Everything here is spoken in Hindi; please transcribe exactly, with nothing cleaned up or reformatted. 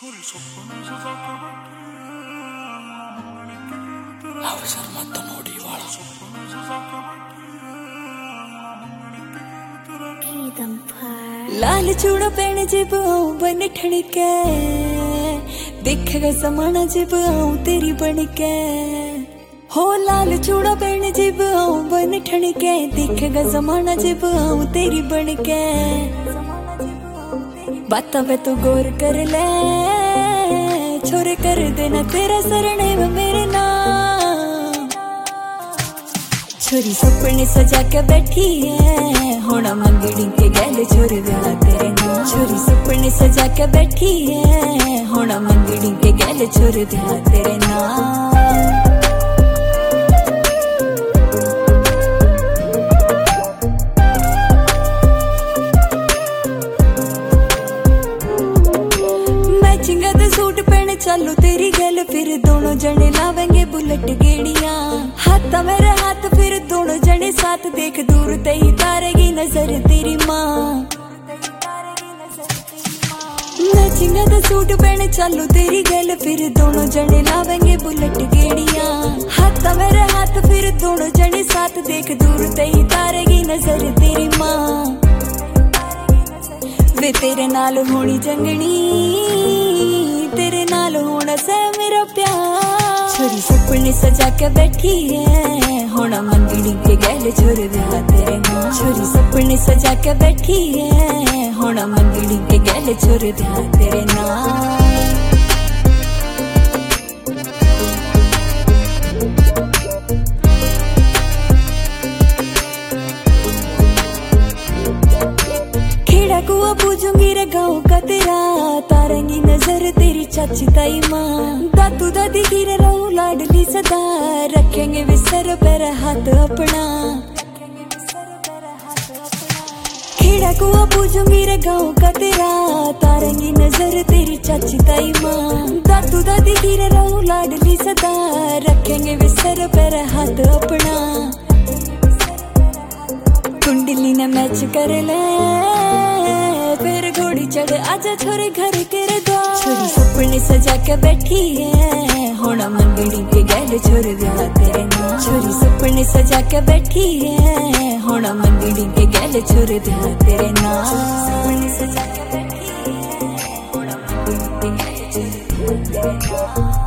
ಅವಸರ ಮತ್ತ ನೋಡಿ ವಾಳ लाल चूड़ा पहन जिब आऊं बन ठणके देखेगा समाना जिब आऊं तेरी बन के हो लाल चूड़ा पहन जिब आऊं बन ठणके देखेगा जमाना जिब आऊं तेरी बन के बाता पे तो गौर कर ले छोरे कर देना तेरा सरने में मेरे नाम छोरी सपने सजा के बैठी है होना मंगड़ी के गैल छोरे ब्याह तेरे नाम छोरी सपने सजा के बैठी है होना मंगड़ी के गैल छोरे ब्याह तेरे नाम मैचिंग दे सूट पहने चलो तेरी गैल फिर दोनों जने लावेंगे बुलेट गेड़ियां हाथ मेरे हाथ फिर दोनों जने साथ देख दूर तई तारेगी नजर तेरी माँ मैचिंग दा सूट पहने चलो तेरी गैल फिर दोनों जने लावेंगे बुलेट गेड़ियां हाथ मेरे हाथ फिर दोनों जने साथ देख दूर तई तारेगी नजर तेरी माँ वे तेरे नाल होनी जंगनी तेरे नाल होना से मेरा प्यार छोरी सपने सजा के बैठी है होना मंगड़ी के गैल छोरे ब्याह तेरे नाम छोरी सपने सजा के बैठी है होना मंगड़ी के गैल छोरे ब्याह तेरे नाम कुआ पूजूंगी रे गाँव का तेरा तारेंगी नजर तेरी चाची ताई माँ दादू दादी की रे रहूं लाडली सदा रखेंगे विसर पर हाथ अपना खेड़ा कुआ पूजूंगी रे गाँव का तेरा तारेंगी नजर तेरी चाची ताई माँ दादू दादी की रे रहूं लाडली सदा रखेंगे विसर पर हाथ अपना कुंडली ने मैच कर ले फिर घोड़ी चढ़ आजा छोरे घर के द्वार छोरी सपने सजा के बैठी है होना मंगड़ी के गैल छोरे ब्याह तेरे नाम छोरी सपने सजा के बैठी है होना मंगड़ी के गैल छोरे ब्याह तेरे नाम सपने सजा के बैठी है होना मंगड़ी के गैल छोरे ब्याह तेरे नाम।